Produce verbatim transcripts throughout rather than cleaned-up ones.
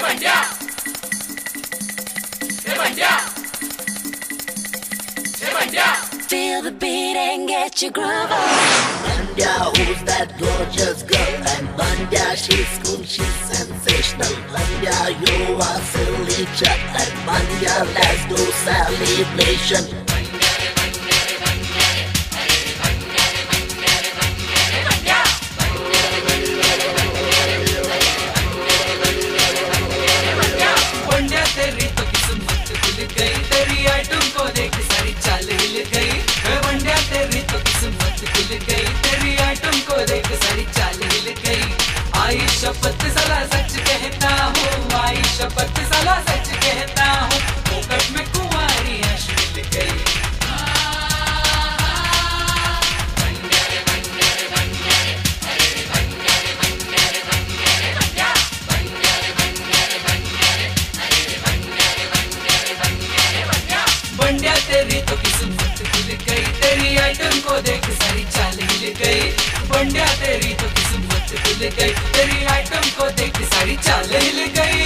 Bandya, hey Bandya, hey Bandya. Feel the beat and get your groove on. Bandya, who's that gorgeous girl? And Bandya, she's cool, she's sensational. Bandya, you are silly chat. And Bandya, let's do celebration. बंड्या तेरी तो किस्मत खुल गई, तेरी item को देख सारी चाल हिल गई. बंड्या तेरी तो किस्मत खुल गई, तेरी आइटम को देख सारी चाल हिल गई. आई शपथ साला सच कहता हूँ, आई शपथ साला सच कहता हूँ, फोकट में कुंवारियाँ मिल गई. बंड्या तेरी तो किस्मत खुल गई, तेरी आइटम को देख सारी चाल हिल गई. बंड्या तेरी तो किस्मत खुल गई, तेरी आइटम को देख सारी चाल हिल गई.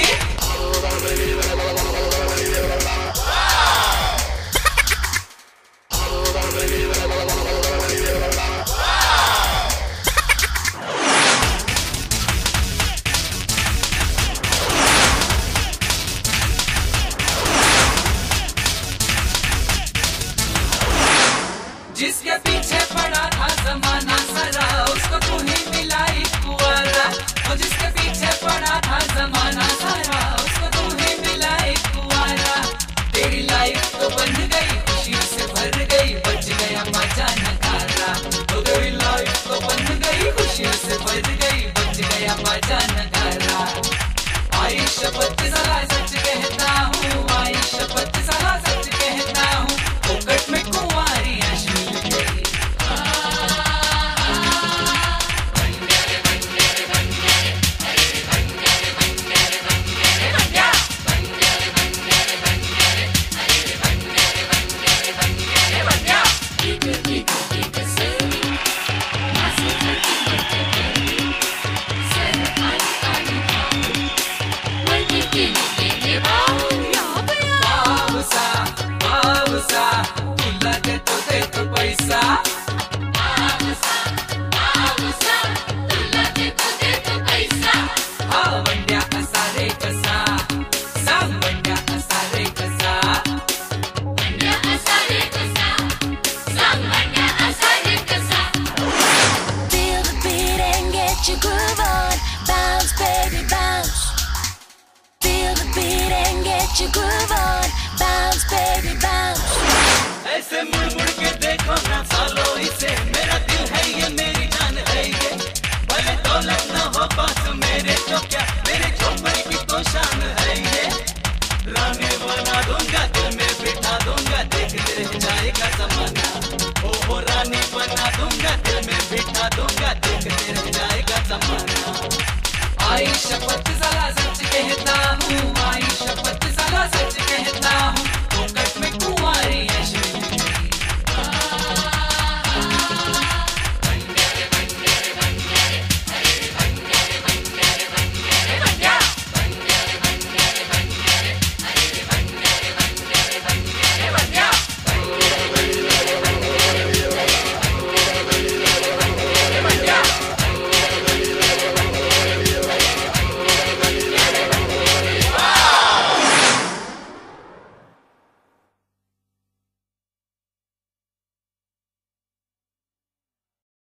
जिसके पीछे पड़ा था जमाना सारा, उसको तू ही मिला एक कुंवारा. और जिसके पीछे पड़ा था जमाना सारा, उसको तू ही मिला एक कुंवारा. तेरी लाइफ तो बन गई, खुशियों से भर गई, बच गया मजा नजारा. तो तेरी लाइफ तो बन गई, खुशियों से भर गई, बच गया मजा नजारा. आई शपथ साला सच कहता हूँ, आई शपथ साला सच कहता हूँ, फोकट में कुंवारियाँ मिल गई. बाबूसा, बाबूसा, तुला दे तो दे तो पैसा. बाबूसा, बाबूसा, तुला दे तो दे तो पैसा. हा बंड्या असा रे कसा, सांग बंड्या असा रे कसा. बंड्या असा रे कसा, सांग बंड्या असा रे कसा. Feel the beat and get your groove on. Bounce, baby, bounce. Feel the beat and get your groove on. Bounce, baby, bounce. ऐसे मुड़ मुड़ के देखो ना सालो इसे, मेरा दिल है ये, मेरी जान है ये. भले दौलत न हो पास मेरे तो क्या, मेरे झोंपड़ की तो शान है ये. रानी बना दूंगा, दिल में बिठा दूंगा, देखते रह जाएगा जमाना. ओ हो रानी बना दूंगा, दिल में बिठा दूंगा, देखते रह जाएगा जमाना. आई शपथ साला सच कहता